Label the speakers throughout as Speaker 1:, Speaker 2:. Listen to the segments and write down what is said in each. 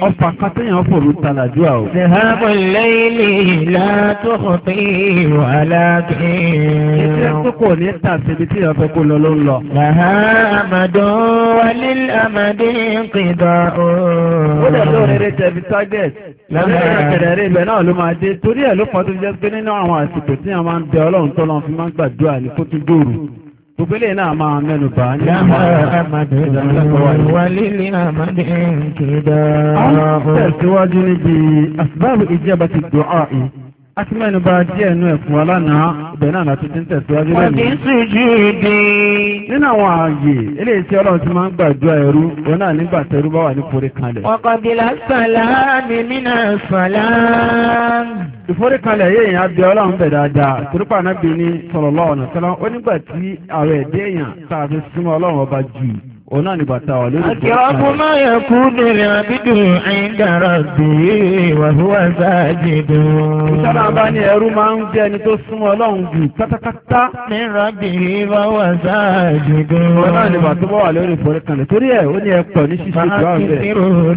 Speaker 1: ọfà kan téèyàn fòrú tàlàjú àwọ̀.
Speaker 2: ذهاب الليل لا تخطي ولكن
Speaker 1: iṣẹ́ tó kò ní tàṣíbi tí ìyàfẹ́ kó lọ ló ń lọ.
Speaker 2: لها أمد وللأمد انقضاء.
Speaker 1: ó dẹ̀ lóore rẹ̀ tẹ̀bi target. lọ́wọ́ ìrẹ̀kẹ̀rẹ̀ rẹ̀ ibẹ̀ náà ló máa dé torí ẹ̀ ló pọ̀ tó jẹ́ pé nínú àwọn àsìkò tí wọ́n máa ń bẹ ọlọ́run tó lọ́n fi máa ń gbàdúrà ní kó tún dòrò. gbogbo eléyìí náà máa mẹ́nu bà á ní àwọn
Speaker 2: وللأمد انقضاء.
Speaker 1: tẹ̀síwájú níbi asbáàbù ijabati du'a yìí a ti mẹ́nu bà díẹ̀ nú ẹ̀fún wa lánàá ibẹ̀ náà láti ti ń tẹ̀síwájú lẹ́nu.
Speaker 2: وفي السجود
Speaker 1: nínú àwọn ààyè eléyìí tí ọlọ́run ti máa ń gbàdúrà ẹrú òun náà nígbà tẹrú bá wà ní forí kanlẹ̀.
Speaker 2: وقبل السلام من الصلاة.
Speaker 1: ìforíkanlẹ̀ yìí yẹn abẹ́ ọlọ́run bẹ̀ dáadáa torípa náà bí ní sallallahu alaihi wasallam ó nígbà tí àwọn ẹ̀dẹ́ èèyàn tààfi súnmọ́ ọlọ́run ọba jù òun náà nígbà tá a wà lórí
Speaker 2: أقرب ما يكون العبد عند ربه وهو ساجد.
Speaker 1: ìṣọ́nà bá ní ẹrú máa ń jẹ́ ẹni tó súnmọ́ ọlọ́run jù pátápátá
Speaker 2: من ربه وهو ساجد.
Speaker 1: òun náà nígbà tó bá wà lórí ìforíkanlẹ̀ torí ẹ̀ ó ní ẹ̀pọ̀ ní ṣíṣe ìdúrà bẹ́ẹ̀.
Speaker 2: فأكثروا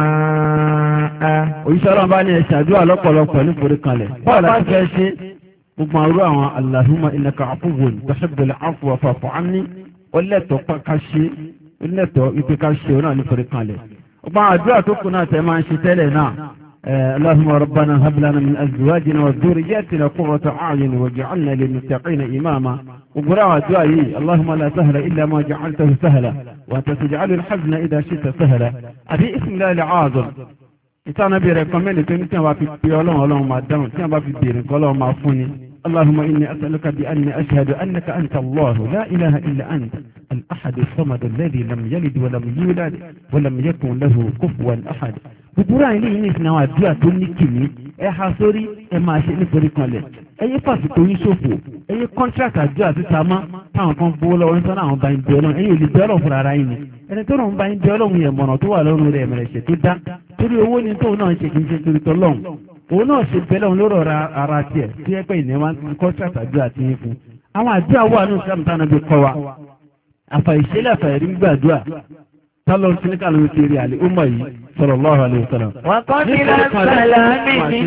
Speaker 2: الدعاء.
Speaker 1: òṣìṣọ́nà bá ní ẹ̀ṣàdúrà lọ́pọ̀lọpọ̀ ní ìforíkanlẹ̀ bọ́ọ̀lá ti fẹ́ ṣe gbogbo àrú àwọn Allahumma innaka afuwwun tuhibbul afwa fa'fu anni ọlẹ́tọ̀ ká ṣe ọlẹ́tọ̀ ipe ká ṣe ọ̀nà ní ìforíkanlẹ̀ ọgbà àdúrà tó kù náà tẹ́ máa ń ṣe tẹ́lẹ̀ náà Allahumma rabbana hab lana min azwajina wa dhurriyyatina qurrata a'yun waj'alna lil muttaqina imama gbogbo àwọn àdúrà yìí Allahumma la sahla illa ma ja'altahu sahla wa anta taj'alu al-hazna idha shi'ta sahla àbí ismillahi al-'azam ìtànà bí rẹ̀ kọ́mẹ́lì tó ní tí wọ́n bá fi pè ọlọ́run máa dáhùn tí wọ́n bá fi bèèrè nǹkan ọlọ́run máa fún ni Allahumma inni as'aluka bi anni ashhadu annaka anta Allah la ilaha illa anta al-ahad as-samad alladhi lam yalid wa lam yulad wa lam yakun lahu kufuwan ahad. gbogbo àìní yìí nìsín àwọn àdúrà tó ní kìíní ẹ ha sórí ẹ máa ṣe nítorí kanlẹ̀ ẹ yé fàṣítò yín ṣòfò ẹ yé contract àdúrà títa mọ́ táwọn kan gbowó lọ́wọ́ ní sọ́nà àwọn bá ń bẹ ọlọ́run ẹ̀yin ò lè bẹ ọlọ́run fúnra ara yín ni ẹni tó rọrùn bá ń bẹ ọlọ́run yẹn mọ̀nà tó wà lọ́rùn rẹ̀ mẹ̀rẹ̀ṣẹ̀ tó dá torí owó ni tóun náà ń ṣe kì í ṣe torí tọ́lọ́run òun náà ṣe bẹ́lẹ̀ òun lórọ̀ ara tiẹ̀ tí ẹ pé ìní wa ń contract àdúrà ti yín fún àwọn àdúrà wà ní ìsìlámù táwọn bí kọ́ wa àfàìṣẹ́lẹ̀ àfàìrí gbàdúrà tọ́lọ́ sí ní kàlùmí ti rí àlè ọmọ yìí sallallahu alaihi wasallam.
Speaker 2: وقبل السلام من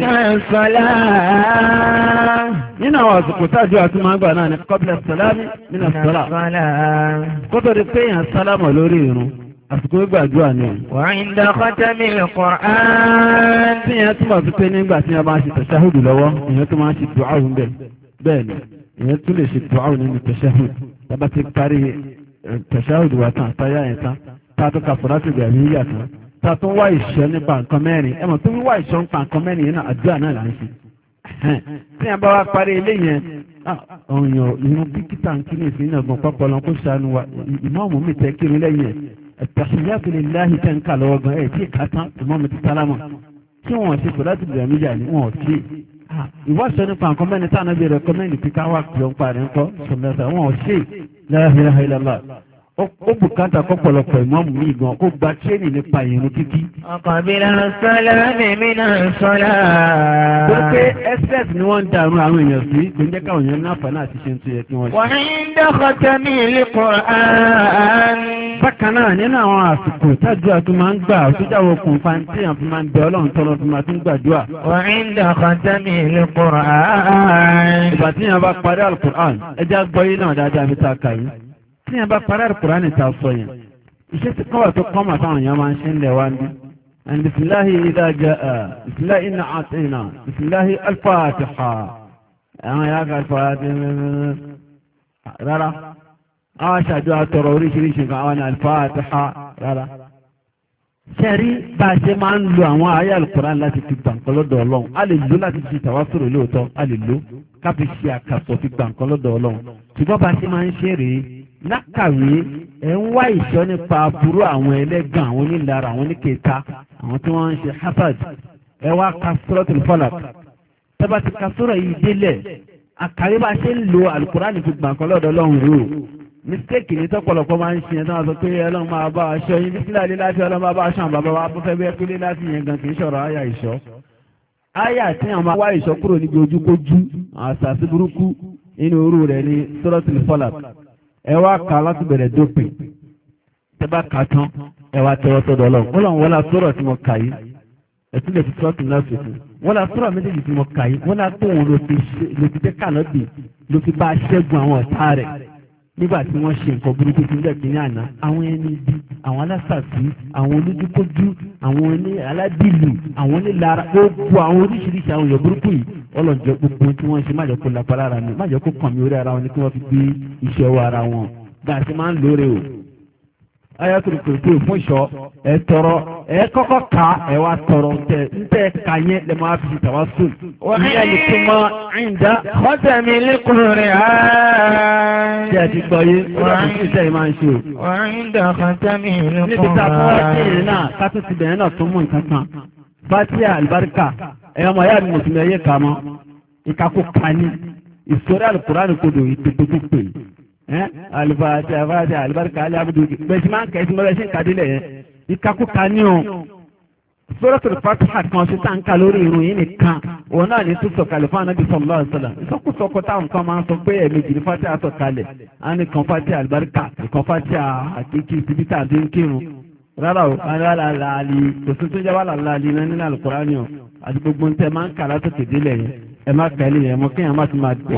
Speaker 2: الصلاة.
Speaker 1: nínú àwọn àsìkò tájú àti máa ń gbà náà ni qabla salami min as-salat. kótó di pé èèyàn sálámà lórí irun àsìkò gbàdúrà ni.
Speaker 2: وعند ختم القرآن.
Speaker 1: tí èèyàn túmọ̀ sí pé nígbà tí wọ́n bá ń ṣe tashahhud lọ́wọ́ èèyàn tó máa ń ṣe du'a bẹ́ẹ̀ ni èèyàn tún lè ṣe du'a nínú tashahhud tábà ti parí tashahhud wà tán àtàyà yẹn tán tààtò kàfọ́rátì ìgbàmí yàtọ̀ tààtò wá ìṣọ́ nípa nǹkan mẹ́rin ẹmọ̀ tó wá ìṣọ́ nípa nǹkan mẹ́rin yẹn náà àdúrà náà là ń ṣe tí a bá wá parí ilé yẹn ọ̀yàn ìrún bíkítà ń kí ní ìfìnnà ọgbọ̀n pápọ̀ lọ kó ṣàánú wa ìmáàmù mi tẹ́ kírun lẹ́yìn ẹ̀ at-tahiyyatu lillahi tẹ́ ń kà lọ́wọ́ gan ẹ̀ tí ì ká tán ìmáàmù ti sálámà tí wọ́n ṣe kàfọ́rátì ìgbàmí yà ní wọ́n ṣe ìwáṣọ nípa nǹkan mẹ́rin táwọn ẹbí rẹ̀ kọ́mẹ́rin pípa wà pé ó ń parí ńkọ́ sọ̀mẹ́sà wọ́n ṣe la ilaha illallah ó bùkátà kọ́pọ̀lọpọ̀ ìmọ̀mù mi gan kó gba tírénì nípa ìrun kíkí.
Speaker 2: Qabla as-salami min as-salat.
Speaker 1: tó pé ss ni wọ́n ń darun àwọn èèyàn sí kò ń jẹ́ káwọn èèyàn ní àǹfààní àti ṣe ń tó yẹ kí wọ́n ṣe.
Speaker 2: Wa 'inda khatamil Qur'an.
Speaker 1: bákan náà nínú àwọn àsìkò tájúà tó máa ń gbà sójáwó okùn fáńtì àfi máa ń bẹ ọlọ́run tọ́lọ́ fi máa tún gbàdúrà.
Speaker 2: Wa 'inda khatamil Qur'an.
Speaker 1: ìgbà tí yẹn bá parí al-Qur'an ẹja gbọ́ yín náà dáadáa mi ta kà yín. tí yẹn bá parí al-Qur'an ta sọ yẹn iṣẹ́ tí kọ́wà tó kọ́ mà táwọn èèyàn máa ń ṣe ń lẹ̀ wá ń bí. and bisimilahi idha jaa bisimilahi inna a'tayna bisimilahi al-Fatiha àwọn yàrá kan al-Fatiha rárá àwọn aṣáájú àtọrọ oríṣiríṣi nǹkan àwọn al-Fatiha rárá. ṣẹ́rí bá a ṣe máa ń lo àwọn ayé al-Qur'an láti fi gbàǹkan lọ́dọ̀ ọlọ́run a lè lo láti fi tàwásùrù lóòótọ́ a lè lo ká fi ṣe àkàsọ̀ fi gbàǹkan lọ́dọ̀ ọlọ́run ṣùgbọ́n bá a ṣe máa ń ṣe rèé lákàwé ẹ̀ ń wá ìṣọ́ nípa aburú àwọn ẹlẹ́gàn àwọn onílára àwọn oníkẹta àwọn tí wọ́n ń ṣe hasad ẹ wá ka Suratul Falaq tẹ́bà ti ka sura yìí délẹ̀ àkàrí bá a ṣe ń lo al-Qur'an fi gbàǹkan lọ́dọ̀ ọlọ́run rèé o mistake ní tọ́pọ̀lọpọ̀ máa ń ṣe ẹ̀dá wọn sọ pé ọlọ́run máa bá aṣọ yín bísí láàrin láti ọlọ́run máa bá aṣọ àwọn bàbá wa bọ́fẹ́ bẹ́ẹ̀ pélé láti yẹn gan kì í ṣọ̀rọ̀ àyà ìṣọ́ àyà tí àwọn máa wá ìṣọ́ kúrò níbi ojúkójú àṣàṣì burúkú inú orú rẹ̀ ní Suratul Falaq ẹ wá kà láti bẹ̀rẹ̀ dópin tẹ́ bá kà tán ẹ wá tẹ́wọ́ sọ́dọ̀ ọlọ́run ọlọ́run wọlá sọ̀rọ̀ tí mo kà yìí ẹ̀tún lè fi sọ́ọ̀tù náà fi fún wọn la sọ́rọ̀ méjèèjì tí mo kà yìí wọn la tó òun ló fi jẹ́ kànáàbì ló fi bá ṣẹ́gun àwọn ọ̀tá rẹ̀ nígbà tí wọ́n ṣe nǹkan burúkú tí wọ́n kì ní àná àwọn ẹni ibi àwọn alásàsí àwọn olójúkójú àwọn oní aládìlú àwọn onílara gbogbo àwọn oríṣiríṣi àwọn èèyàn burúkú yìí ọlọ́njẹ́ gbogbo tí wọ́n ṣe má jẹ́ kó lápá lára mi má jẹ́ kó kàn mí orí ara wọn ni kí wọ́n fi gbé iṣẹ́ ọwọ́ ara wọn gbà tí máa ń lóore o. ayatul kursi fún ìṣọ́ ẹ tọrọ ẹ kọ́kọ́ ká ẹ wá tọrọ ntẹ ká yẹn lè máa fi tawassul. ìyẹn ní túmọ̀ ìdá.
Speaker 2: khatami l-Qur'an.
Speaker 1: ṣé ẹ ti gbọ́ yé wọ́n ti ṣe máa ń ṣe o.
Speaker 2: ìdá khatami l-Qur'an.
Speaker 1: níbi tá a fọ́ wá sí ìrìn náà ká tó ti bẹ̀rẹ̀ náà tó mú nǹkan kan. fatiha alibarika ẹ̀yọ́ ọmọ yára mo ti mọ ẹyẹ kà mọ́ ìkàkó kání ìsọ̀rọ̀ al-Qur'an kodò ìpèpèpè alifatiha alibarika aliabudu bẹ́ẹ̀ máa ń kẹ́ ẹ̀sìn mọ́lẹ́sìn kàdílẹ̀ yẹn ìkàkó kání o suratul Fatiha kan ṣe tá n ká lórí irun yìí nìkan òun náà ní tó sọ̀kalẹ̀ fún Ànábì sallallahu alaihi wasallam ìsọkúsọkọ táwọn kan máa ń sọ pé ẹ̀ẹ̀mejì ní Fatiha sọ̀kalẹ̀ á ní kan Fatiha alibarika ìkan Fatiha àkékè síbítà àti ń kírun rárá o aláàlàálì òsùn tó jẹ́ wà láàlàálì náà nínú Al-Qur'ani o àti gbogbo ń tẹ́ máa ń kà látòkè délẹ̀ yẹn ẹ má kẹ́lé yẹn mọ́ kéèyàn má ti máa dé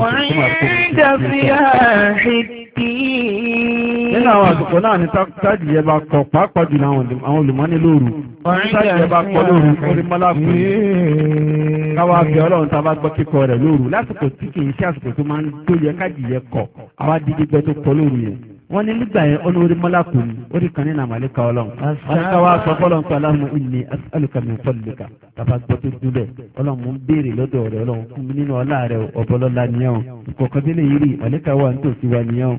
Speaker 1: nínú àwọn àsìkò náà ni tájì yẹ bá kọ pàápàá jù àwọn olùmọ́ni lóru tájì yẹ bá kọ lóru orí mọ́láàpù káwá bí ọlọ́run tá a bá gbọ́ kíkọ rẹ̀ lóru lásìkò tí kì í ṣe àsìkò tó máa ń tó yẹ kájì yẹ kọ àwa dídí gbẹ tó kọ lóru yẹn wọ́n ní nígbà yẹn ó ní orí mọ́láàpù ni orí kan nínú àmàlẹ́kà ọlọ́run wọ́n ní káwá sọ fọlọ́n pé Allahumma inni as'aluka min fadlika tàbá gbọ́ tó dúbẹ̀ ọlọ́run mú ń béèrè lọ́dọ̀ rẹ̀ ọlọ́run fún mi nínú ọlá rẹ̀ ọ̀bọ̀lọ́lá nìyẹn o ìkọ̀kan délé yìí rí àlẹ́kà wà nítòsí wa nìyẹn o.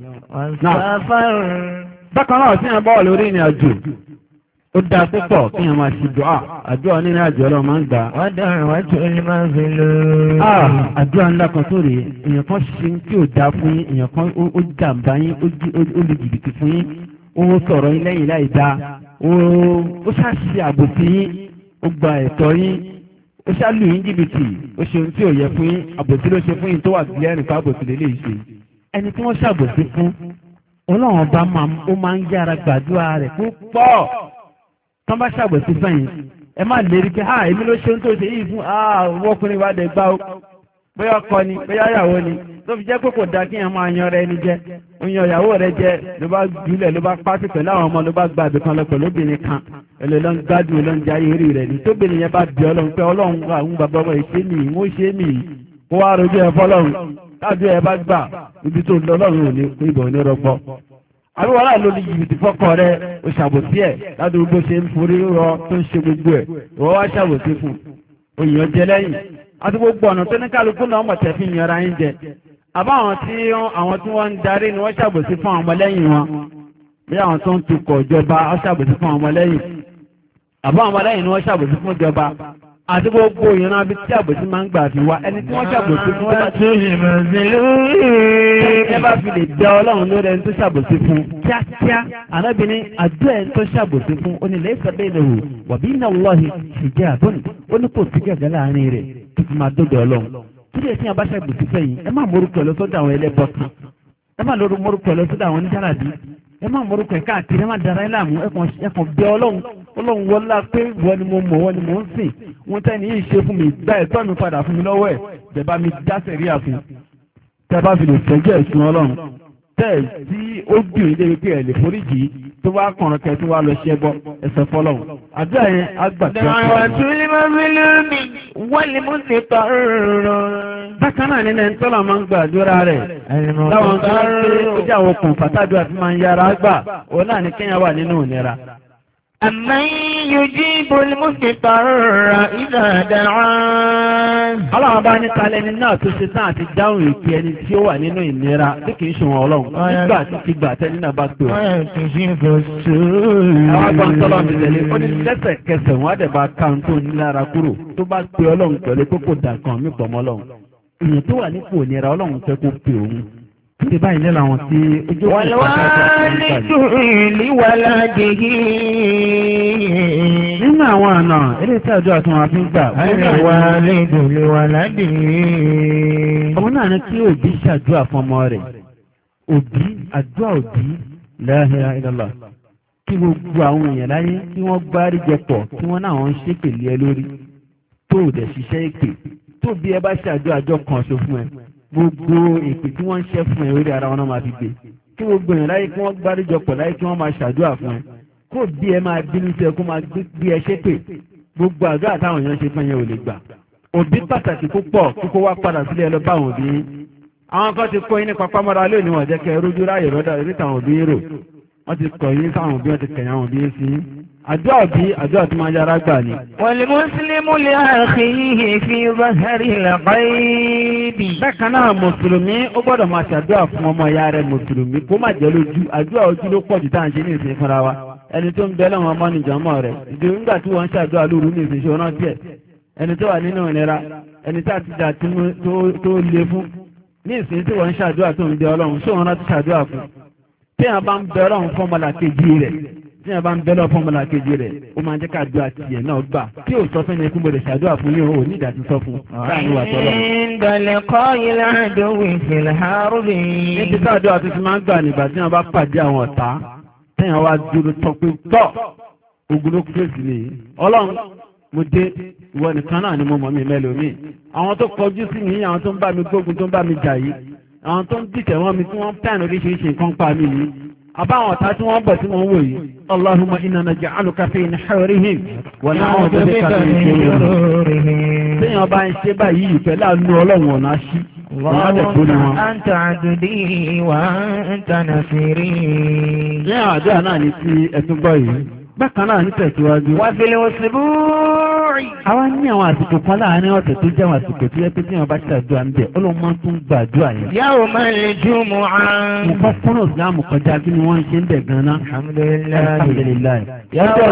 Speaker 1: bákan náà sí ẹ̀ bọ́ọ̀ lórí ìrìn àjò ó dáa púpọ̀ kí ẹ̀ máa ṣe dùá àdúrà nínú àjò ọlọ́run máa ń gbà.
Speaker 2: wọ́n dáhùn wá tó ní máa ń fi lò.
Speaker 1: àdúrà ńlá kan tó rèé èèyàn kan ṣe tí ò dáa fún yín èèyàn kan ó jàǹbá yín ó lu jìbìtì fún yín ó sọ̀rọ̀ yín lẹ́yìn láì dáa ó ṣàṣì àbòsí yín ó gba ẹ̀tọ́ yín ó ṣàlù yín jìbìtì ó ṣe ohun tí ò yẹ fún yín àbòsí ló ṣe fún yín tó wà gílẹ́rìn fún àbòsí lè lè ṣe ẹni tí wọ́n ṣàbòsí fún ọlọ́run ọba ó máa ń yára gbàdúrà rẹ̀ púpọ̀ tán bá ṣàbòsí fẹ́yìn ẹ má lérí pé èmi ló ṣe ń tó ṣe yìí fún ọkùnrin wa dẹ̀ gbá o bóyá ọkọ ni bóyá ìyàwó ni tó fi jẹ́ pé kò dá kí èèyàn máa yan rẹ ni jẹ oyan ìyàwó rẹ jẹ ló bá jùlẹ̀ ló bá pàṣẹ pẹ̀lú àwọn ọmọ ló bá gba ibì kan lọ pẹ̀lú obìnrin kan ẹlẹ́ ló ń gbádùn ló ń jayé rí rẹ̀ ní tóbìnrin yẹn bá bí ọlọ́run pé ọlọ́run àwọn bàbá ọmọ ìṣe mi ìwọ́n ṣe mí kó wá rojú ẹ fọlọ́run káàdù ẹ bá gbà ibi tó lọ ọlọ́run ò ní ìbọn ní rọgbọ àbíwọ́lá ló ní jìbìtì fọ́kọ rẹ̀ ó ṣàbòsí ẹ̀ ládùúgbò bó ṣe ń forí rọ tó ń ṣe gbogbo ẹ̀ ìwọ́ wá ṣàbòsí fún òyìnbó jẹ lẹ́yìn àti gbogbo ọ̀nà tó ní kálukú náà mọ̀ tẹ́ fi yanra yín jẹ àbá àwọn tí wọ́n ń darí ni wọ́n ṣàbòsí fún àwọn ọmọlẹ́yìn wọn bí àwọn tó ń tukọ̀ ìjọba wọ́n ṣàbòsí fún àwọn ọmọlẹ́yìn àbá àwọn ọmọlẹ́yìn ni wọ́n ṣàbòsí fún ìjọba àti gbogbo ìran bí tí àbòsí máa ń gbà fi wá ẹni tí wọ́n ṣàbòsí fún ẹ bá fi lè dá ọlọ́run lórí ẹni tó ṣàbòsí fún kíákíá arábìnrin àjọ ẹni tó ṣàbòsí fún onílẹ̀ ìsọ̀bẹ̀ ìnáwó wàbí iná wọ́ọ̀hì ṣìjẹ́ àbọ̀nì ó ní kò sí gẹ̀gẹ́ láàrin rẹ̀ tó fi máa dọ́dọ̀ ọlọ́run kí lè tí a bá ṣàbòsí fẹ́yìn ẹ má morúkọ lọ sọ́dọ̀ àwọn ẹlẹ́bọ kan ẹ má lórí morúkọ lọ sọ́dọ̀ àwọn oníjàràbí ẹ má morúkọ ẹ káàkiri ẹ má dara ẹ láàmú ẹkàn bẹ ọlọ́run wọlá pé wọ́n ni mo mọ̀ wọ́n ni mo ń sìn wọ́n tẹ́ ní yìí ṣe fún mi gbá ẹ̀tọ́ mi padà fún mi lọ́wọ́ ẹ̀ bẹ̀bá mi dáṣẹ̀ rí àfin tẹ́ bá fi lè tẹ́jọ́ ẹ̀sùn ọlọ́run tẹ́ tí ó gbìyànjú débi pé ẹ̀ lè foríjì tó bá kọ̀ọ̀rọ̀ kẹ́ tó wá lọ ṣẹ́ bọ́ ẹsẹ̀ fọlọ́run àdúrà yẹn àgbàdo. bákan náà nínú ẹni tọ́lọ̀ máa ń gbàdúrà rẹ̀ láwọn tó ń pè ó jẹ́ àwọn okùn fàtàdúrà tí máa ń yára gbà òun náà ní kéèyàn wà nínú ìnira.
Speaker 2: أمن يجيب المضطر إذا دعاه.
Speaker 1: Ọlọ́run bá ní talẹ́ni náà tó ṣe tán àti dáhùn ìpè ẹni tí ó wà nínú ìnira tí kìí ṣe wọn ọlọ́run nígbà tí kì gbà tẹ́lẹ̀ náà bá pè wọ́n. Àwọn agbọ́n tọ́lọ́ mi tẹ̀lé ó ní lẹ́sẹ̀kẹsẹ̀ wọn á dẹ̀ bá káwọn tó ní lára kúrò tó bá pe ọlọ́run pẹ̀lú kókò dàkan mí pọ̀ mọ́ ọlọ́run. Èèyàn tó wà nípò ìnira ọlọ́run fẹ́ kó pe òun. Ti báyìí nílò àwọn tí ojú ọ̀pọ̀ nínú àwọn àna ilé tí àjọ àti wọn fi ń gbà. Ọmọ náà ní kí òbí ṣàdúrà fún ọmọ rẹ̀. Òbí àdúrà òbí la ilaha illallah. Kí gbogbo àwọn èèyàn láyé kí wọ́n gbárí jẹ pọ̀ kí wọ́n náà wọ́n ṣépèlé ẹ lórí. tó dẹ̀ ṣiṣẹ́ èpè tó bí ẹ bá ṣàjọ àjọ kan ṣo fún ẹ gbogbo èpè tí wọ́n ń ṣẹ́ fún ẹ orí ara wọn náà máa fi gbé kí gbogbo èèyàn láyé kí wọ́n gbáríjọpọ̀ láyé kí wọ́n máa ṣàdúrà fún ẹ kó bí ẹ máa bínú sí ẹ kó máa gbé ẹ ṣépè gbogbo àdúrà táwọn èèyàn ṣe fún yẹn ò lè gbà òbí pàtàkì púpọ̀ kíkó wá padà sílé ẹ lọ bá àwọn òbí àwọn kan ti kọ́ yín nípa pámọ́ra lónìí wọ́n jẹ́ kẹ́ rójú ráyè rọ́dà ríta àwọn òbí rò wọ́n ti kọ̀ yín sáwọn òbí wọ́n ti kẹ̀yìn àwọn òbí sí àdúrà tí máa yára gbà ní.
Speaker 2: wal muslimu li akhihi fi zahri al-ghaibi.
Speaker 1: bákan náà mùsùlùmí ó gbọ́dọ̀ máa ṣàdúrà fún ọmọ ìyá rẹ̀ mùsùlùmí kó má jẹ́ lójú àdúrà ojú ló pọ̀ jù tá à ń ṣe ní ìsìn fúnra wa ẹni tó ń bẹ lọ́wọ́ ọmọ nìjọ́mọ́ rẹ̀ ìdí nígbà tí wọ́n ń ṣàdúrà lóru ní ìsìn ṣọ́nà tiẹ̀ ẹni tó wà nínú ìnira ẹni tá àti jà tó le fún ní ìsìn tí wọ́n ń ṣàdúrà tó ń bẹ ọlọ́run ṣé wọn láti ṣàdúrà fún tí wọ́n bá ń bẹ ọlọ́run fọ́mọlà kejì rẹ̀ tí wọ́n bá ń bẹ ọlọ́run fọ́mọlà kejì rẹ̀ ó máa ń jẹ́ ká àdúrà tiẹ̀ náà gbà tí ò sọ fẹ́ni ẹkún bọ̀dẹ̀ ṣàdúrà fún yóò ò ní ìdá ti sọ fún láàrin wà tọ́lọ́.
Speaker 2: ìdọ̀lẹ́kọ́ ilé àdówó ìfìlẹ̀ àrùbí.
Speaker 1: ní ti sáàdúrà tó ti máa ń gbà nígbà tí wọ́n bá pàdé àwọn ọ̀tá tẹ́yàn wá dúró tọ́ pé tọ́ ogun ló fèsì lè ọlọ́run mo dé ìwọ nìkan náà ni mo mọ̀ mí mẹ́lòmíì àwọn tó kọjú sí mi àwọn tó ń bá mi gbógun tó ń bá mi jà yìí àwọn tó ń dìtẹ̀ wọ́n mi tí wọ́n tàn oríṣiríṣi nǹkan pa mí yìí àbáwọn ọ̀tá tí wọ́n bọ̀ tí wọ́n wò yìí Allahumma inna naj'aluka fi nahurihim wa na'udhu bika min shururihim. téèyàn bá ń ṣe báyìí pẹ̀lú àánú ọlọ́run ọ̀nà ṣí
Speaker 2: anta adudi wa anta nasiri.
Speaker 1: lẹ́yìn àdúrà náà ní ti ẹ̀tún gbọ́ yìí bákan náà ní tẹ̀síwájú.
Speaker 2: wà fil usbu'i.
Speaker 1: àwa ní àwọn àsìkò kan láàárín ọ̀sẹ̀ tó jẹ́ àwọn àsìkò tó yẹ pé tí wọ́n bá ṣàdúrà ń bẹ̀ Ọlọ́run máa tún gbàdúrà yẹn.
Speaker 2: yawmal jumu'ah.
Speaker 1: mo kọ́ fún ìsìlámù kọjá kí ni wọ́n ń ṣe ń bẹ̀ gan-an. alhamdulilayi. ọjọ́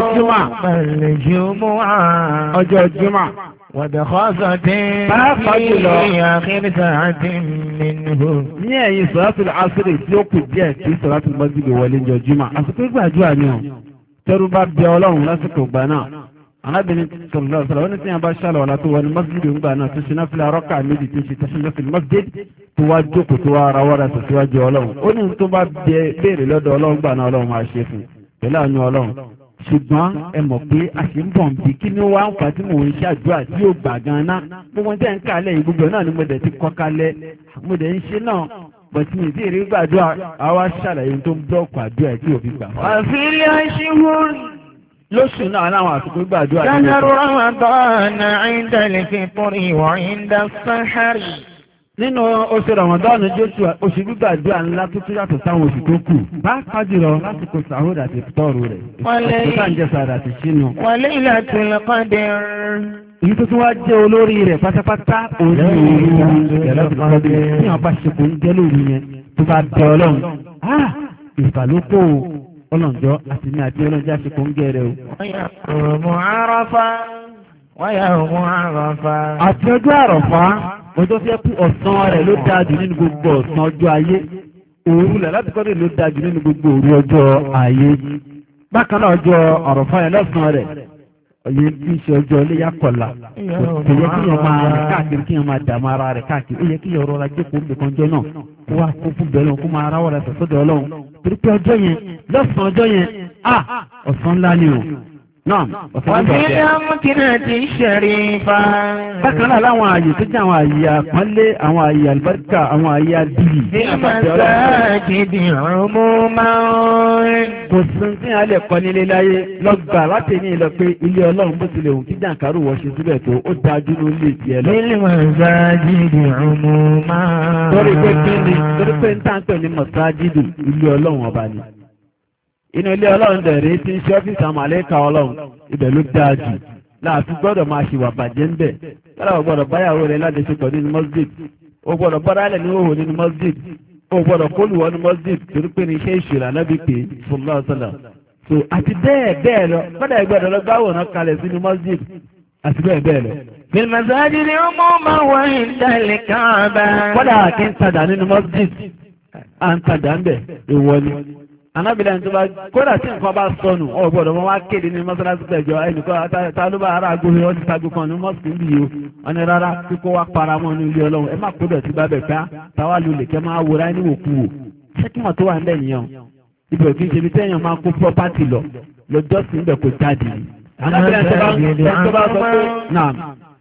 Speaker 1: jumu'ah. ọjọ́ jumu'ah.
Speaker 2: وبخاصة في آخر ساعة منه.
Speaker 1: ní ẹ̀yìn sọ̀rọ̀tún àṣírí tí ó kù díẹ̀ tí sọ̀rọ̀tún mọ́sílẹ̀ wọlé jọ jímọ̀ àsìkò ìgbàjúwà ni ọ̀ tẹ́rù bá bẹ ọlọ́run lásìkò ìgbà náà anábìnrin sọ̀rọ̀ ó ní tí wọ́n bá ṣàlọ̀ ọ̀la tó wọ ní mọ́sílẹ̀ ìgbà náà tó ṣe náà fi arọ́kà méjì tó ṣe tẹ́sílẹ̀ fi mọ́sílẹ̀ tó wá jókòó tó wá ara wọ́ra tó síwájú ọlọ́run ó ní tó bá béèrè lọ́dọ̀ ọlọ́run gbà náà ọlọ́run máa ṣe fún pẹ̀lú àánú ọlọ́run ṣùgbọ́n ẹ mọ̀ pé a ṣe ń bọ̀ bí kí ni wá ń fà tí mò ń ṣàdúrà tí yóò gbà gan-an gbogbo tẹ́ ń kálẹ̀ yìí gbogbo náà ni mo dẹ̀ ti kọ́ kalẹ̀ mo dẹ̀ ń ṣe náà bọ̀tí mi tí èrè gbàdúrà àwa ṣàlàyé tó ń bọ́ọ̀kù àdúrà tí ò fi gbà.
Speaker 2: àfilẹ̀ aṣíwòrì.
Speaker 1: lóṣù náà láwọn àsìkò gbàdúrà.
Speaker 2: ṣáhárù Ramadana inda al-fitri wa inda as-sahari. nínú
Speaker 1: oṣù Ramadan jésù oṣù gbígbàdúrà ńlá tó tún yàtọ̀ sáwọn oṣù tó kù bá kájúlọ lásìkò sàhódà àti ìfitọ́rù rẹ̀ ìfọ̀sánjẹsàrà àti sínú.
Speaker 2: wa laylatul qadr.
Speaker 1: èyí tó tún wá jẹ́ olórí rẹ̀ pátápátá òní òru ìyàlọ́dúnrún ní ọba ṣepò ń jẹ́ lórí yẹn tó bá bẹ ọlọ́run ìfàlókò ọlọ́njọ́ àti ní àti ọlọ́njọ́ àṣepò ń gẹ̀rẹ́ o. àti ọjọ́ àrọ̀fá ọjọ́ tí ẹ kú ọ̀sán rẹ̀ ló dáa jù nínú gbogbo ọ̀sán ọjọ́ ayé òru rẹ̀ láti kọ́ni ló dáa jù nínú gbogbo òru ọjọ́ ayé bákan náà ọjọ́ àrọ̀fá yẹn lọ́sàn rẹ̀ ọ̀yẹ́ tí ń ṣe ọjọ́ ilé yàkọ̀lá kò yẹ kí yẹn máa rẹ̀ káàkiri kí yẹn máa dààmú ara rẹ̀ káàkiri ó yẹ kí yẹn rọra jókòó nìkan jọ náà kó wá kó fún bẹ́ẹ̀ lọ́n kó máa ráwọ́ rẹ̀ sọ́dọ̀ ọlọ́run torí pé ọjọ́ yẹn lọ́sàn-án ọjọ́ yẹn ọ̀sán ńlá ni o. Náà,
Speaker 2: wàbí amúkínà ti ṣẹ̀rífà.
Speaker 1: Bákan náà láwọn ààyè tó jẹ́ àwọn ààyè àpọ́nlé, àwọn ààyè àlùbáríkà, àwọn ààyè àdìyí.
Speaker 2: Bí màsáàjìdì ọmọ máa ń.
Speaker 1: Kò sí tí a lè kọ́ nílé láyé lọ́gbà láti ní ìlọ pé ilé ọlọ́run bó tilẹ̀ òun kí jàǹkárù wọ́ ṣe síbẹ̀ tó ó dájú ní ilé tiẹ̀ lọ.
Speaker 2: Bí màsáàjìdì ọmọ máa ń.
Speaker 1: Torí pé ń tàn pè ní màsáàjìdì ilé ọlọ́run ọba ni. Inú ilé ọlọ́run dẹ̀rẹ́ tí ń ṣe ọ́fíìsì àwọn àlékà ọlọ́run ibẹ̀ ló dáa jù láàfi gbọ́dọ̀ máa ṣe wà bàjẹ́ ń bẹ̀ lára ò gbọ́dọ̀ báyàwó rẹ̀ ládẹ́sẹ̀pọ̀ nínú mosjid ó gbọ́dọ̀ bọ́dá alẹ̀ ní òhò nínú mosjid ó gbọ́dọ̀ kólùwọ́ ní mosjid torí pé ní iṣẹ́ ìṣòro ànábì pé sallallahu alaihi wasallam so àti bẹ́ẹ̀ lọ kọ́dà ìgbọ́dọ̀ lọ gbáwòrán kalẹ̀ sínú mosjid àti bẹ́ẹ̀ lọ.
Speaker 2: Fil-masājidi umuman wa 'inda al-Ka'ba.
Speaker 1: Kọ́dà kí ń tajà nínú mosjid à ń tajà ń bẹ̀ ìwọ ni. Anábìlẹ̀ tó bá kódà tí nǹkan bá sọnù ọ̀gbọ́dọ̀ wọn wá kéde ní mọ́sálásí pẹ̀jọ ẹnìkan ta ló bá ara agbóhìn ọdún tagbó kan ní mọ́sùn ń bì yìí o wọn ni rárá kíkó wá para mọ́ ní ilé ọlọ́run ẹ má kó dọ̀tí bá bẹ̀ ká táwa ló lè kẹ́ máa wòrá ní òkú wò ṣẹ́kìmọ̀ tó wà ń bẹ̀ nìyẹn ibẹ̀ kì í ṣe ibi tẹ́yàn máa kó pọ́pátì lọ lọ́jọ́ sí ibẹ̀ kò jáde. Anábìlẹ̀ tó bá sọ pé náà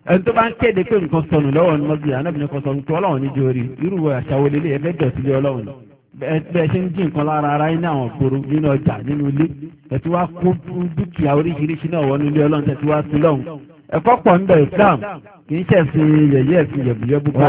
Speaker 1: ẹni tó bá ń kéde pé nǹkan sọnù lọ́wọ́ ní mọ́sí anábìnrin kan sọnù tó ọlọ́run ní jórí irú àṣàwọ̀ lélẹ̀ ẹgbẹ́ dọ̀tí lé ọlọ́run bẹ́ẹ̀ ṣe ń jí nǹkan lára ara yín ní àwọn òkúrú nínú ọjà nínú ilé ẹ̀tí wá kó dúkìá oríṣiríṣi náà wọnú ilé ọlọ́run tẹ̀tí wá sí lọ́hùn ẹ̀kọ́ pọ̀ ń bẹ̀ Islam kì í ṣẹ̀sìn yẹ̀yẹ́ ẹ̀sìn yẹ̀bùyẹ̀bù bọ̀.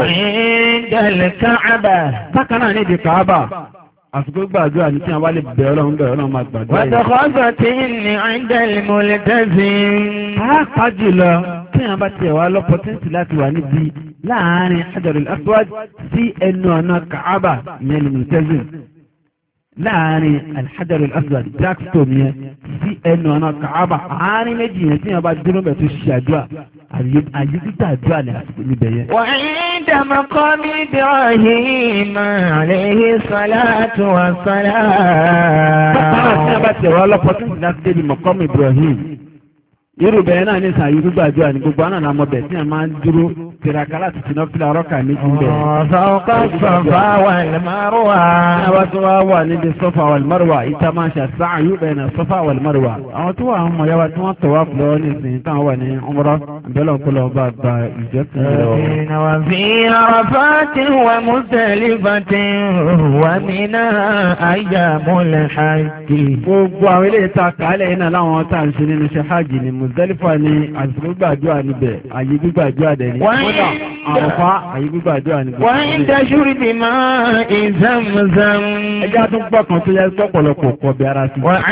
Speaker 1: bákan náà nídìí Káàbà àsìkò gbàdúrà ní tí wọ́n bá lè bẹ̀ ọlọ́run máa gbàdúrà yìí.
Speaker 2: wàtàkọ́sọ̀ tí ní àìdẹ́lmọ̀lẹ́tẹ́sì.
Speaker 1: pàápàá jùlọ tí wọ́n bá tiẹ̀ wá lọ́pọ̀tẹ́ǹtì láti wà níbi láàárín Hajarul Aswad sí ẹnu ọ̀nà Káàbà ìyẹn ní mọ̀lẹ́tẹ́sì láàárín Hajarul Aswad jackstone yẹn sí ẹnu ọ̀nà Káàbà àárín méjì yẹn tí wọ́n bá dúró bẹ̀ tó ṣe àdúrà àyè títà àdúrà ní àsìkò níbẹ̀ yẹn.
Speaker 2: وعند مقام إبراهيم عليه الصلاة والسلام.
Speaker 1: bákan náà tí wọ́n bá tiẹ̀ wá lọ́pọ̀tẹ́ǹtì láti débi maqam Ibrahim irú bẹ́ẹ̀ náà ní sàyí gbogbo àdúrà ní gbogbo àná àmọ́ bẹ̀ tí wọ́n máa ń dúró kìràkà láti tìǹà fìlà ọ̀rọ̀kà méjì bẹ̀.
Speaker 2: فوق الصفا والمروة.
Speaker 1: àwọn tó wá wà níbi Safa wal Marwa ìta máa ń ṣe as-sa'yu bayna Safa wal Marwa. àwọn tó wà àwọn ọmọ yàrá tí wọ́n tọ̀ wá fúlọ́ ní ìsìn táwọn wà ní Umrah ìbẹ́lẹ̀ ọ̀pọ̀lọ̀ ọba àgbà ìjọsìn rẹ̀.
Speaker 2: وفي عرفات ومزدلفة ومنى أيام الحج.
Speaker 1: gbogbo àwọn ilé ìta kàálẹ̀ iná láwọn tá à ń ṣe nínú iṣẹ́ hajj ni Muzdalifa ni àsìkò gbàdúrà níbẹ̀ àyè gbígbàdúrà dẹ̀ ni. kódà àrùfá àyè gbígbàdúrà níbẹ̀.
Speaker 2: وعند شرب ماء زمزم.
Speaker 1: ẹjá tún gbọ́ kan tó yẹ pọ̀pọ̀lọpọ̀ kọ̀ bí ara sí.
Speaker 2: وعند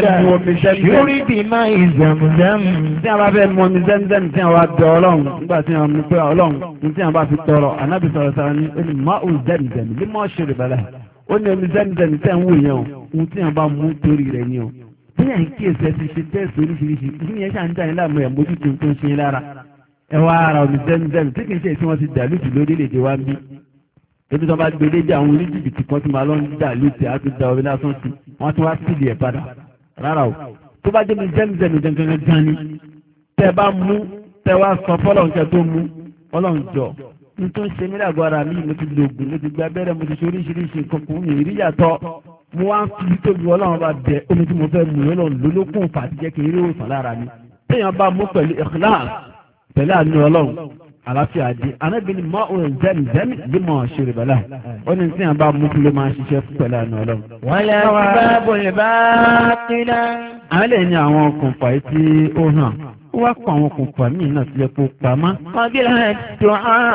Speaker 2: شرب ماء زمزم.
Speaker 1: tí a bá fẹ́ mu omi Zamzam tí a wá bẹ ọlọ́run nígbà tí a mú pé ọlọ́run ní tí a bá fi tọrọ anábì sọ̀rọ̀ sára ní ó ní má'u Zamzam lè mọ́ ṣe rìbálà ó ní omi Zamzam tẹ̀ ń wò yẹn o ohun tí a bá mú torí rẹ̀ ni o. bí yẹn kí ẹsẹ̀ ti ṣe tẹ́sí oríṣiríṣi ní yẹn ṣáà ń dá yín láàmú ẹ̀ mójútó tó ń ṣe lára ẹ wá ara omi Zamzam tí kì í ṣe tí wọ́n ti dàlúùtì lórílẹ̀-èdè wa ń bí ebi tí wọ́n bá gbé dédé àwọn oníjìbìtì kan tí máa lọ ń dàlúùtì á ti da omi lásán sí wọ́n tún wá sílì ẹ̀ padà rárá o tó bá jẹ́ mi Zamzam gangan ni tẹ́ bá mú tẹ́ wá sọ fọ́lọ́run kẹ́ tó mú ọlọ́run jọ ní tó ń ṣe mí lágọ̀ọ́ ara mi mo ti lo oògùn mo ti gba abẹ́rẹ́ mo ti ṣe oríṣiríṣi nǹkan kò ní ìrí yàtọ̀ mo wá ń fi tóbi ọlọ́run bá bẹ omi tí mo fẹ́ mú ọlọ́run lólókùn fà á ti jẹ́ kí n rí òòsàn lára mi téèyàn bá mú pẹ̀lú ikhlas pẹ̀lú àánú ọlọ́run àlàáfíà dé anábìíní mọ́ òun Zamzam bí mo ṣe rè bẹ́lá ó ní téèyàn bá mú kí ló máa ṣiṣẹ́ pẹ̀lú àánú ọlọ́run.
Speaker 2: ولا باب الباطلة.
Speaker 1: àwọn lè ní àwọn okùnfà tí ó hàn ó wá kọ àwọn okùnfà míì náà tilẹ̀ kó pamọ́.
Speaker 2: قبل الدعاء.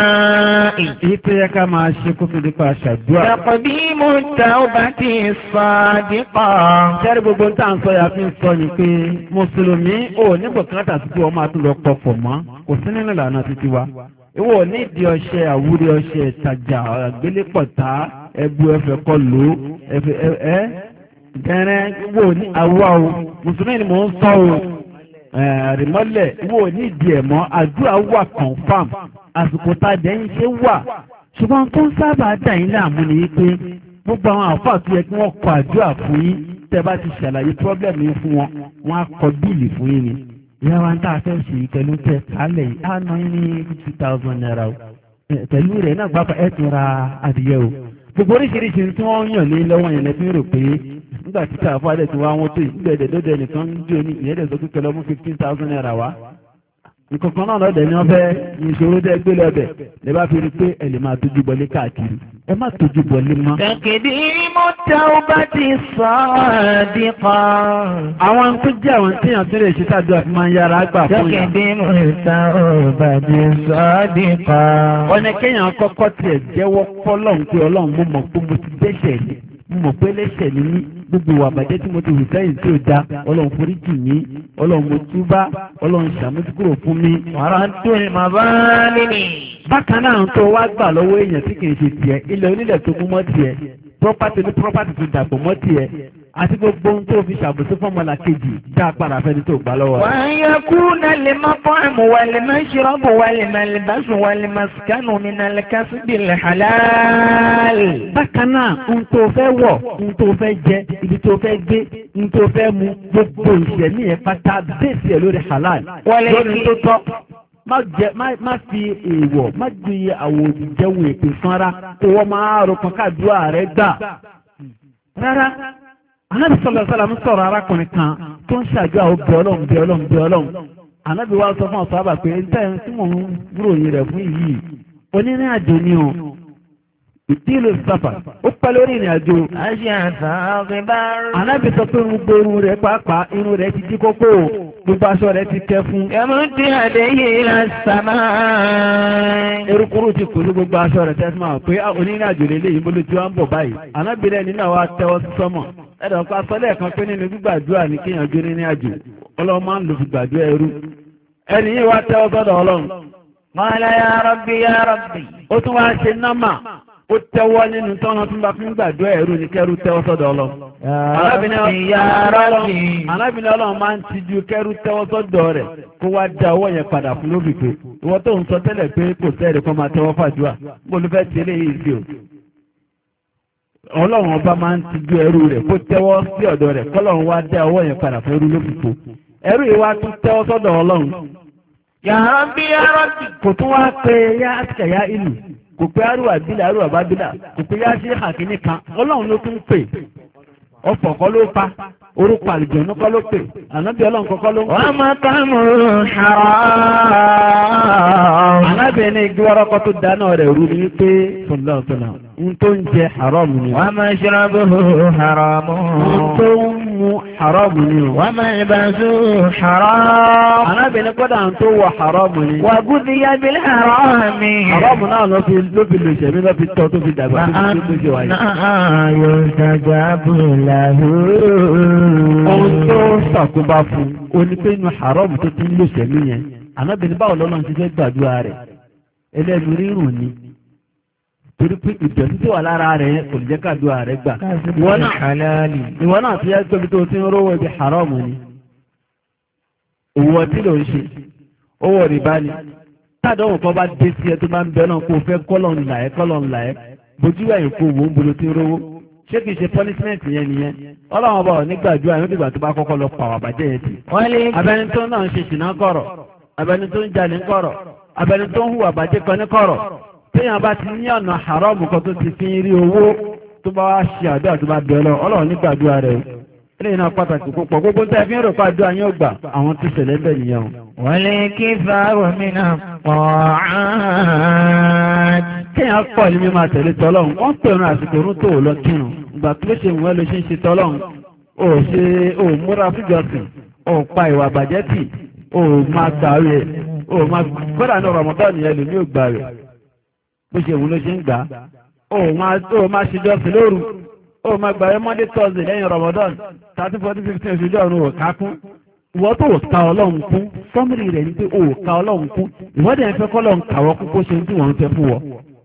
Speaker 1: èyí tó yẹ ká máa ṣe kó tó di pa ṣàdúrà.
Speaker 2: تقديم التوبة الصادقة.
Speaker 1: sẹ́rí gbogbo ń tà ń sọ ya fi ń sọ ni pé mùsùlùmí ò ní bùkátà títí wọ́n máa tún lọ pọ̀pọ̀ mọ́ kò sí nínú ìlànà títí wa. ìwọ ní ìdí ọṣẹ àwúrí ọṣẹ ìtajà àgbélépọ̀tá ẹbu ẹfẹ kọ lò ó ẹfẹ ẹ gẹ́rẹ́ wò ní àwa o mùsùlùmí ni mò ń sọ o rìmọ́lẹ̀ wò ní ìdí ẹ̀ mọ́ àdúrà wà confam àsìkò tá a dẹ̀ ń ṣe wà ṣùgbọ́n tó ń sábà dà yín láàmú ni pé gbogbo àwọn àfáà tó yẹ kí wọ́n kọ àdúrà fún yín tẹ́ bá ti ṣàlàyé pọ́blẹ́mù yín fún wọn wọ́n á kọ bíìlì fún yín ni ìyá wa ń tà fẹ́ ṣe pẹ̀lú tẹ̀ kálẹ̀ yìí á ná yín ní 50,000 naira o pẹ̀lú rẹ̀ náà gbáfa ẹ̀ tún ra adìyẹ o gbogbo oríṣiríṣi tí wọ́n ń yàn ní lọ́wọ́ yẹn lẹ́fín rò pé nígbà tí káàfọ́ adẹ̀ tí wọ́n tó ìgbẹ̀dẹ̀ lóde nìkan ń jó ní ìyẹn dẹ̀ sọ pé lọ mú 15,000 naira wá nǹkankan náà lọ́dẹ̀ ni wọ́n fẹ́ ìṣòro dẹ́ gbé lọ́bẹ̀ lè bá fi rí pé ẹ lè máa tójú bọlé káàkiri ẹ má tójú bọlé mọ́.
Speaker 2: تقديم التوبة الصادقة.
Speaker 1: àwọn tó jẹ́ àwọn tíyàn tó lè ṣe tàdúrà fi máa ń yára gbà fún yàn.
Speaker 2: تقديم التوبة الصادقة.
Speaker 1: wọ́n ní kéèyàn kọ́kọ́ tiẹ̀ jẹ́wọ́ fọ́lọ́run pé ọlọ́run mo mọ̀ pé mo ti dẹ́ṣẹ̀ ni mo mọ̀ pé lẹ́ṣẹ̀ ni mí gbogbo ìwà àbàjẹ́ tí mo ti hù sẹ́yìn tí ò da ọlọ́run foríjì mí ọlọ́run mo túbá ọlọ́run ṣàmójúkúrò fún mi.
Speaker 2: wàrà tó lè máa bá nínú.
Speaker 1: bákan náà tó wá gbà lọ́wọ́ èèyàn tí kì í ṣe tiẹ̀ ilẹ̀ onílẹ̀ tó mú mọ́ tiẹ̀ property ní property tó dàpọ̀ mọ́ tiẹ̀ àti gbogbo ohun tó fi ṣàbòsí fọ́mọlà kejì dá padà fẹ́ni tó gbà lọ́wọ́ rẹ̀.
Speaker 2: wọ́n yẹ kú náà lè má fọ́ọ̀mù wà lè má ṣírọ́bù wà lè má lè bá sùn wà lè má sìkánù mi náà lè kásí bí lè halal.
Speaker 1: bákan náà ohun tó fẹ́ wọ̀ ohun tó fẹ́ jẹ ibi tó fẹ́ gbé ohun tó fẹ́ mu gbogbo ìṣẹ̀mí ẹ̀ pátá bẹ́ẹ̀sì ẹ̀ lórí halal lórí tó tọ́ má fi èèwọ̀ má ju àwọ̀ òjìjẹun èpè sanra kó wọ́n máa rò kan káàdúrà rẹ̀ gbà rárá. Ànábì sallallahu alaihi wasallam sọ̀rọ̀ arákùnrin kan tó ń ṣàjọ àwọn bí ọlọ́run. ànábì wa sọ fún ọ̀sán àbà pé ń tẹ́ tí mò ń ròyìn rẹ̀ fún yìí onírìn àjò ni o ìdílé sáfà ó pẹ́ lórí ìrìn àjò. ànábì sọ pé gbogbo irun rẹ̀ pàápàá irun rẹ̀ ti dí kókó gbogbo aṣọ rẹ̀ ti kẹ́ fún.
Speaker 2: ẹ̀mú tí àdé yìí la sàmà.
Speaker 1: erukuru ti kùlú gbogbo aṣọ rẹ̀ tẹ́sí máa pé onírìn àjò lè léyìn bólú tí wọ́n ń bọ̀ báyìí. ànábì rẹ̀ nínú àwọn atẹ́wọ́ sí sọ́mọ̀ ẹ̀dọ̀ pa sọ́lẹ̀ kan pé nínú gbígbàdúrà ní kéèyàn jó nínú àjò ọlọ́run máa ń lò fi gbàdúrà ẹrú. ẹni yìí wá tẹ́wọ́ sọ́dọ̀ ọlọ́run.
Speaker 2: Qala ya Rabbi ya Rabbi.
Speaker 1: ó tún wá ṣe námà ó tẹ́wọ́ nínú tọ́nà tó ń bá fi ń gbàdúrà ẹrú ní kẹ́rú tẹ́wọ́ sọ́dọ̀ ọlọ́run. alábìnrin ọlọ́run máa ń tijú kẹ́rú tẹ́wọ́ sọ́dọ̀ rẹ̀ kó wá dá owó yẹn padà fún lóbi pé ìwọ tó ń sọ tẹ́lẹ̀ pé kò sẹ́ẹ̀rì kan máa tẹ́wọ́ fàdúrà mo ló fẹ́ tẹ́lẹ̀ yìí sí o. ọlọ́run ọba máa ń tijú ẹrú rẹ̀ kó tẹ́wọ́ sí ọ̀dọ̀ rẹ̀ kọ́lọ́run wá dá owó yẹn padà fún ẹrú lóbi pé ẹrú yìí wá tún tẹ́wọ́ sọ́dọ̀ ọlọ́run.
Speaker 2: Ya Rabbi ya Rabbi.
Speaker 1: kò tún wá pé yá àtìkà yá ìlú kò pé àrùwà bílà àrùwà bá bílà kò pé yá sí àkíní kan ọlọ́run ló tún pè ọ̀pọ̀ kọ́ ló pa orúkọ àlùjọ̀nú kọ́ ló pè ànábì ọlọ́run kọ́kọ́ ló ń pè.
Speaker 2: wọ́n máa bá mú haram.
Speaker 1: ànábì ní igi wọ́rọ́kọ́ tó dáná rẹ̀ rú ni wípé sọ̀lọ́sọ̀lọ́ ń tó ń jẹ haram ni.
Speaker 2: wọ́n máa ṣọ́rọ́bù haram.
Speaker 1: ń tó ń mu haram ni.
Speaker 2: wọ́n máa libasu haram.
Speaker 1: ànábì ní kọ́dà ń tó wọ haram ni.
Speaker 2: wà gúdíyà bil haram.
Speaker 1: haram náà ló fi lò ṣẹ̀mí ló fi tọ́ tó fi dàgbà tó fi ṣe wáyé. ohun tó ṣàkóbá fún onípe inú haram tó ti ń lò ṣẹ̀mí yẹn ànábìnrin báwo lọ́lọ́run ti fẹ́ gbàdúrà rẹ̀ ẹlẹ́nu rírùn ni torí pé ìdọ̀tí tí wà lára rẹ̀ kò lè jẹ́ kàdúrà rẹ̀ gbà. ìwọ náà ti yẹ tóbi tó ti ń rówó ibi haram ni owó ọtí ló ń ṣe owó rìbá ni táàdọ̀wò kan bá dé sí ẹ tó bá ń bẹ náà kó o fẹ́ kọ́lọ̀ ńlá ẹ bójú ẹ̀yìn kó wò ń bolo tí ń rówó ṣé kìí ṣe punishment yẹn nìyẹn ọlọ́run ọba ò ní gbàdúrà yóò dìgbà tó bá kọ́kọ́ lọ pàwọ́ àbájẹ́ yẹn ti. abẹni tó náà ń ṣe ṣìnà kọ̀rọ̀ abẹni tó ń jalè ń kọ̀rọ̀ abẹni tó ń hùwà àbájẹ́ kan ní kọ̀rọ̀ téèyàn bá ti ní ọ̀nà haramu kan tó ti fi rí owó tó bá wá ṣe àdúrà tó bá bẹ̀ lọ ọlọ́run ní gbàdúrà rẹ̀ eléyìí náà pàtàkì púpọ̀ gbogbo tẹ́ fi ń rò pé àdúrà yóò gbà àwọn tó ṣẹlẹ̀ bẹ́ẹ̀ nìyẹn.
Speaker 2: wọlé kí fáwọn mìíràn pọ̀
Speaker 1: kéèyàn pọ̀ ní mímọ̀ tẹ̀lé tọ́lọ́run wọ́n pèrún àsìkò orún tó lọ kírun ìgbà tó ṣe wọ́n ló ṣe ń ṣe tọ́lọ́run ó múra fújọsìn ó pa ìwà àbàjẹ́ tì ó máa gbààwẹ̀ ó máa kódà ní Ramadan yẹn lò ní ògbà rẹ̀ bó ṣe wọ́n ló ṣe ń gbà ó máa ṣe jọ́sìn lóru ó máa gbààwẹ̀ Monday Thursday lẹ́yìn Ramadan 13, 14, 15 oṣù ọ̀run ò ká kún ìwọ́n tó ka ọlọ́run kún fọ́mìlì rẹ̀ ní pé ó ka ọlọ́run kún ìwọ́dẹ̀ ń fẹ́ kọ́lọ́run kàwọ́ kún kó ṣe ń tí wọ́n ń fẹ́ fún wọ.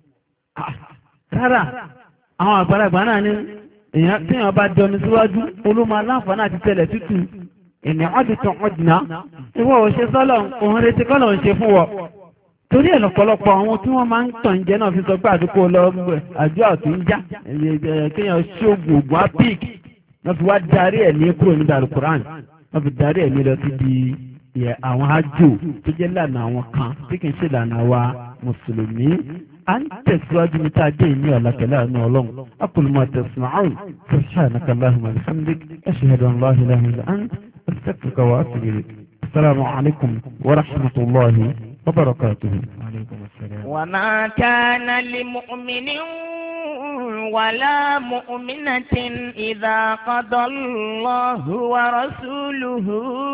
Speaker 1: rárá àwọn àgbàlagbà náà ní èèyàn tí èèyàn bá dẹnu síwájú olómọ aláǹfààní àti tẹlẹ tútù ènìyàn ọdún tán ọdún ìwọ ò ṣe sọ́lọ̀ òun retí kọ́lọ̀ ń ṣe fún wọ. torí ẹ̀ lọ́pọ̀lọpọ̀ àwọn tí wọ́n máa ń tàn jẹ́ náà fi sọ pé àdúgbò lọ àdúrà tó ń já kéèyàn ṣóògùn ògùn apík wọ́n fi wá darí ẹ̀ ní kúrò níbi Al-Qur'an wọ́n fi darí ẹ̀ ní lọ sí di àwọn àjò tó jẹ́ lànà àwọn kan tí kì í ṣe lànà wa mùsùlùmí. à ń tẹ̀síwájú ní táa dé ìní ọ̀làkẹ́lẹ́ àánú ọlọ́run aqulu ma tasma'un subhanaka allahumma wa bihamdik ashhadu an la ilaha illa anta astaghfiruka wa atubu ilayk. assalamu alaykum wa rahmatullahi wa barakatuh.
Speaker 2: wa ma kana li mu'minin ولا مؤمنة إذا قضى الله ورسوله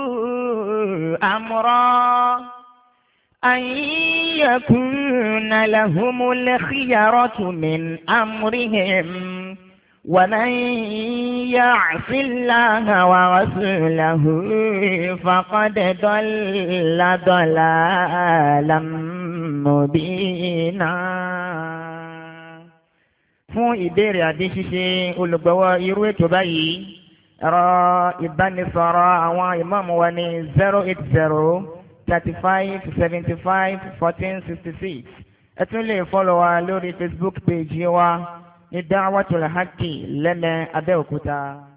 Speaker 2: أمرا أن يكون لهم الخيرة من أمرهم ومن يعص الله ورسوله فقد ضل ضلالا مبينا. fún ìbéèrè àdé ṣíṣe olùgbọ́wọ́ irú ètò báyìí ẹ̀rọ ìbánisọ̀rọ̀ àwọn ìmáàmù wa ní 080-35-75-14-66. ẹ tún lè fọ́lọ̀ wa lórí Facebook page wa ní Da'watul Haqqi lẹ́mẹ̀ẹ́ Abẹ́òkúta.